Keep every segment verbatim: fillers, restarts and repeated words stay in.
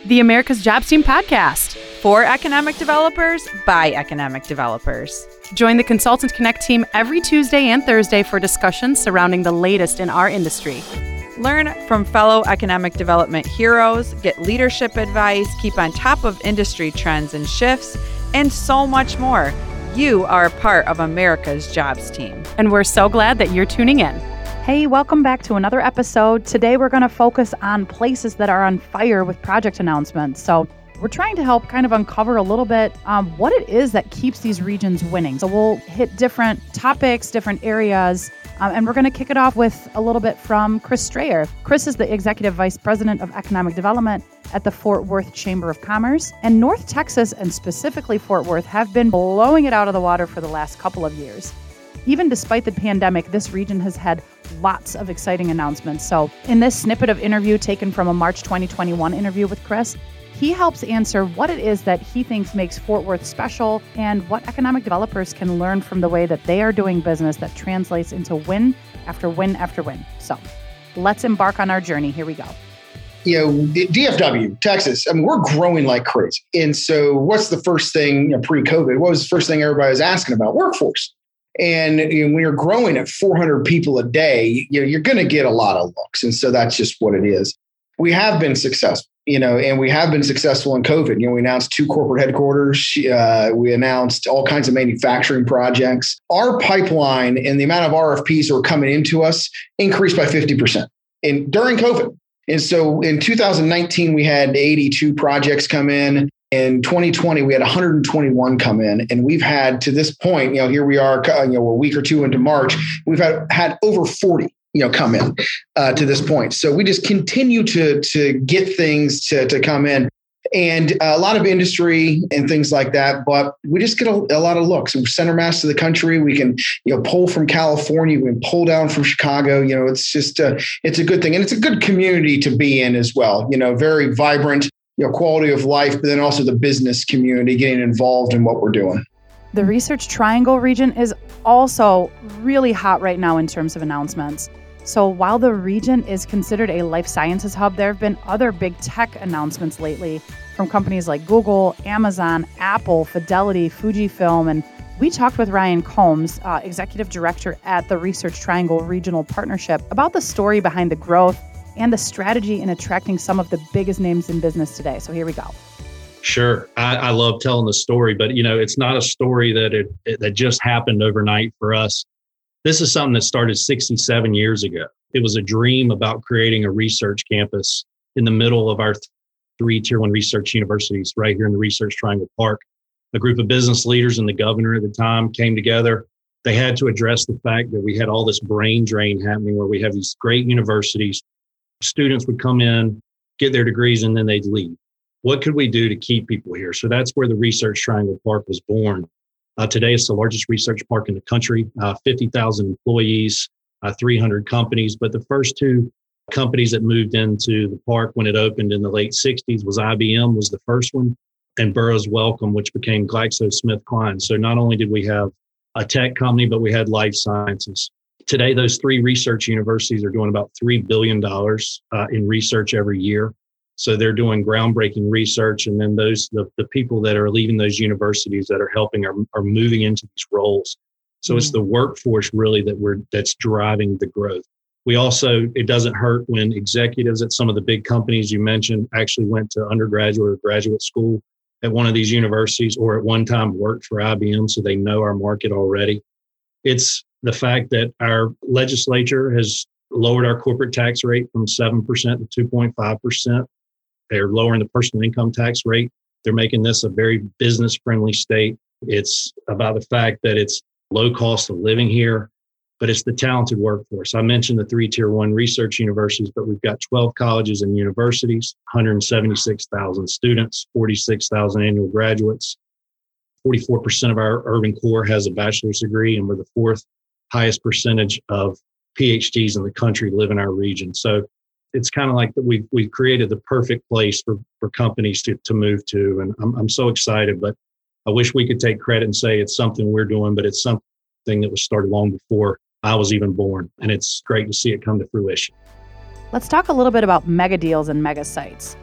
the America's Jobs Team podcast. For economic developers, by economic developers. Join the Consultant Connect team every Tuesday and Thursday for discussions surrounding the latest in our industry. Learn from fellow economic development heroes, get leadership advice, keep on top of industry trends and shifts, and so much more. You are a part of America's Jobs Team. And we're so glad that you're tuning in. Hey, welcome back to another episode. Today we're going to focus on places that are on fire with project announcements. So we're trying to help kind of uncover a little bit um, what it is that keeps these regions winning. So we'll hit different topics, different areas, um, and we're going to kick it off with a little bit from Chris Strayer. Chris is the Executive Vice President of Economic Development at the Fort Worth Chamber of Commerce. And North Texas, and specifically Fort Worth, have been blowing it out of the water for the last couple of years. Even despite the pandemic, this region has had lots of exciting announcements. So in this snippet of interview taken from a March twenty twenty-one interview with Chris, he helps answer what it is that he thinks makes Fort Worth special and what economic developers can learn from the way that they are doing business that translates into win after win after win. So let's embark on our journey. Here we go. You know, D F W, Texas, I mean, we're growing like crazy. And so what's the first thing, you know, pre-COVID, what was the first thing everybody was asking about? Workforce. And you know, when you're growing at four hundred people a day, you know, you're going to get a lot of looks. And so that's just what it is. We have been successful, you know, and we have been successful in COVID. You know, we announced two corporate headquarters. Uh, we announced all kinds of manufacturing projects. Our pipeline and the amount of R F Ps that were coming into us increased by fifty percent in, during COVID. And so in two thousand nineteen, we had eighty-two projects come in. In twenty twenty, we had one hundred twenty-one come in, and we've had to this point, you know, here we are, you know, a week or two into March, we've had, had over forty, you know, come in uh, to this point. So we just continue to, to get things to, to come in, and a lot of industry and things like that, but we just get a, a lot of looks. We're center mass to the country. We can, you know, pull from California, we can pull down from Chicago. You know, it's just, a, it's a good thing. And it's a good community to be in as well. You know, very vibrant, you know, quality of life, but then also the business community getting involved in what we're doing. The Research Triangle region is also really hot right now in terms of announcements. So while the region is considered a life sciences hub, there have been other big tech announcements lately from companies like Google, Amazon, Apple, Fidelity, Fujifilm. And we talked with Ryan Combs, uh, Executive Director at the Research Triangle Regional Partnership, about the story behind the growth and the strategy in attracting some of the biggest names in business today. So here we go. Sure. I, I love telling the story, but you know, it's not a story that it, it that just happened overnight for us. This is something that started sixty-seven years ago. It was a dream about creating a research campus in the middle of our th- three tier one research universities right here in the Research Triangle Park. A group of business leaders and the governor at the time came together. They had to address the fact that we had all this brain drain happening where we have these great universities. Students would come in, get their degrees, and then they'd leave. What could we do to keep people here? So that's where the Research Triangle Park was born. Uh, today, it's the largest research park in the country, uh, fifty thousand employees, uh, three hundred companies. But the first two companies that moved into the park when it opened in the late sixties was I B M was the first one, and Burroughs Wellcome, which became GlaxoSmithKline. So not only did we have a tech company, but we had life sciences. Today, those three research universities are doing about three billion dollars uh, in research every year. So they're doing groundbreaking research. And then those the, the people that are leaving those universities that are helping are, are moving into these roles. So mm-hmm. It's the workforce really that we're that's driving the growth. We also, it doesn't hurt when executives at some of the big companies you mentioned actually went to undergraduate or graduate school at one of these universities, or at one time worked for I B M, so they know our market already. It's the fact that our legislature has lowered our corporate tax rate from seven percent to two point five percent. They're lowering the personal income tax rate. They're making this a very business-friendly state. It's about the fact that it's low cost of living here, but it's the talented workforce. I mentioned the three tier one research universities, but we've got twelve colleges and universities, one hundred seventy-six thousand students, forty-six thousand annual graduates. forty-four percent of our urban core has a bachelor's degree, and we're the fourth highest percentage of P H Ds in the country live in our region. So it's kind of like that we've, we've created the perfect place for, for companies to, to move to. And I'm, I'm so excited, but I wish we could take credit and say it's something we're doing, but it's something that was started long before I was even born. And it's great to see it come to fruition. Let's talk a little bit about mega deals and mega sites.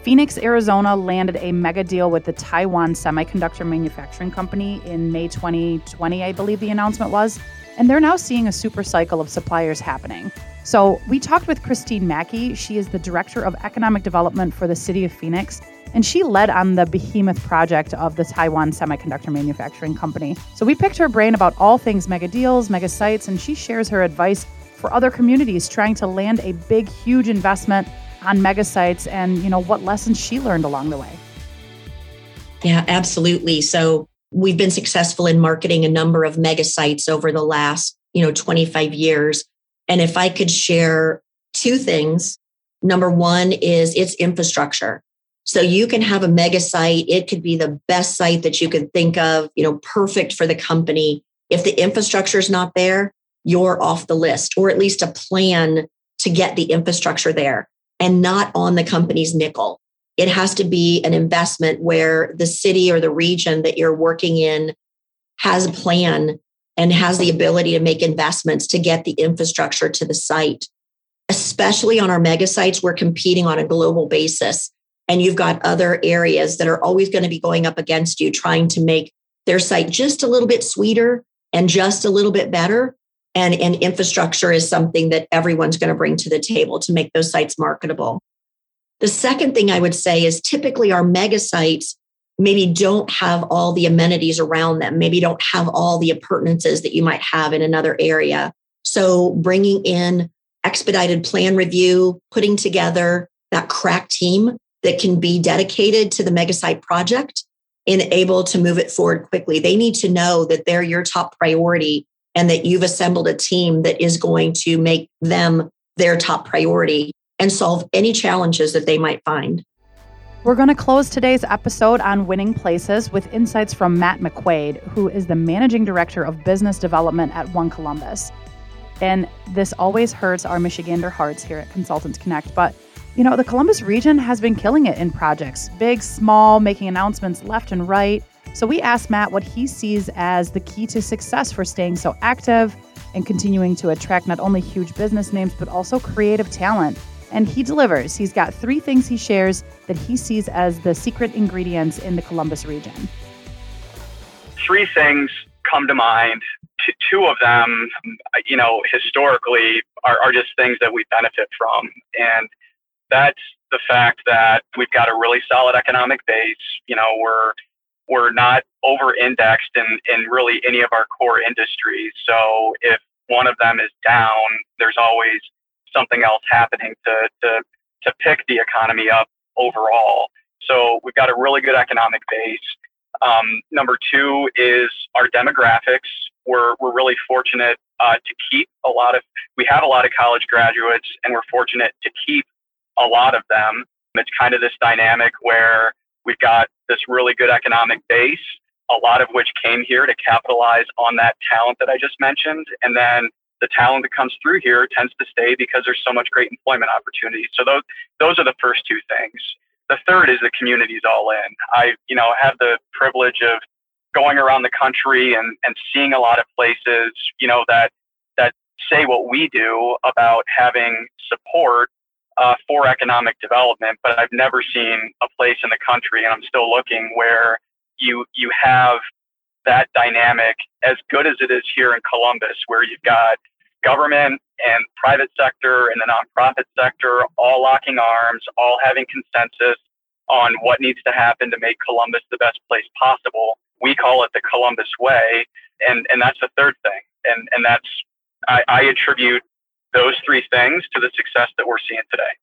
Phoenix, Arizona landed a mega deal with the Taiwan Semiconductor Manufacturing Company in May twenty twenty, I believe the announcement was, and they're now seeing a super cycle of suppliers happening. So we talked with Christine Mackey. She is the Director of Economic Development for the City of Phoenix, and she led on the behemoth project of the Taiwan Semiconductor Manufacturing Company. So we picked her brain about all things mega deals, mega sites, and she shares her advice for other communities trying to land a big, huge investment on mega sites and, you know, what lessons she learned along the way. Yeah, absolutely. So we've been successful in marketing a number of mega sites over the last, you know, twenty-five years. And if I could share two things, number one is its infrastructure. So you can have a mega site. It could be the best site that you could think of, you know, perfect for the company. If the infrastructure is not there, you're off the list, or at least a plan to get the infrastructure there and not on the company's nickel. It has to be an investment where the city or the region that you're working in has a plan and has the ability to make investments to get the infrastructure to the site. Especially on our mega sites, we're competing on a global basis. And you've got other areas that are always going to be going up against you, trying to make their site just a little bit sweeter and just a little bit better. And, and infrastructure is something that everyone's going to bring to the table to make those sites marketable. The second thing I would say is typically our mega sites maybe don't have all the amenities around them, maybe don't have all the appurtenances that you might have in another area. So bringing in expedited plan review, putting together that crack team that can be dedicated to the mega site project and able to move it forward quickly. They need to know that they're your top priority and that you've assembled a team that is going to make them their top priority and solve any challenges that they might find. We're going to close today's episode on winning places with insights from Matt McQuaid, who is the Managing Director of Business Development at One Columbus. And this always hurts our Michigander hearts here at Consultants Connect, but you know, the Columbus region has been killing it in projects, big, small, making announcements left and right. So we asked Matt what he sees as the key to success for staying so active and continuing to attract not only huge business names, but also creative talent. And he delivers. He's got three things he shares that he sees as the secret ingredients in the Columbus region. Three things come to mind. T- two of them, you know, historically are, are just things that we benefit from. And that's the fact that we've got a really solid economic base. You know, we're we're not over-indexed in, in really any of our core industries. So if one of them is down, there's always something else happening to to to pick the economy up overall. So we've got a really good economic base. Um, number two is our demographics. We're we're really fortunate uh, to keep a lot of. We have a lot of college graduates, and we're fortunate to keep a lot of them. It's kind of this dynamic where we've got this really good economic base, a lot of which came here to capitalize on that talent that I just mentioned. And then the talent that comes through here tends to stay because there's so much great employment opportunities. So those those are the first two things. The third is the community's all in. I, you know, have the privilege of going around the country and, and seeing a lot of places, you know, that that say what we do about having support Uh, for economic development, but I've never seen a place in the country, and I'm still looking, where you you have that dynamic as good as it is here in Columbus, where you've got government and private sector and the nonprofit sector all locking arms, all having consensus on what needs to happen to make Columbus the best place possible. We call it the Columbus way, and and that's the third thing, and and that's I, I attribute those three things to the success that we're seeing today.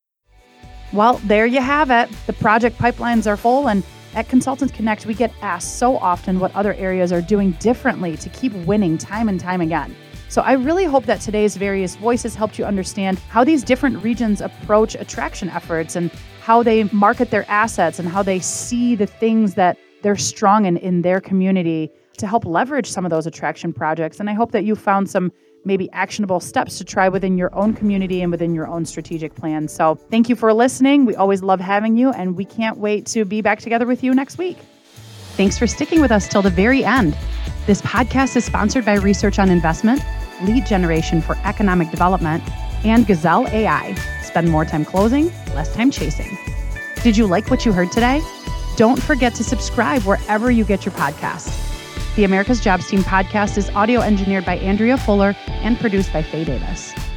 Well, there you have it. The project pipelines are full, and at Consultants Connect, we get asked so often what other areas are doing differently to keep winning time and time again. So I really hope that today's various voices helped you understand how these different regions approach attraction efforts and how they market their assets and how they see the things that they're strong in in their community to help leverage some of those attraction projects. And I hope that you found some maybe actionable steps to try within your own community and within your own strategic plan. So thank you for listening. We always love having you, and we can't wait to be back together with you next week. Thanks for sticking with us till the very end. This podcast is sponsored by Research on Investment, Lead Generation for Economic Development, and Gazelle A I. Spend more time closing, less time chasing. Did you like what you heard today? Don't forget to subscribe wherever you get your podcasts. The America's Jobs Team podcast is audio engineered by Andrea Fuller and produced by Faye Davis.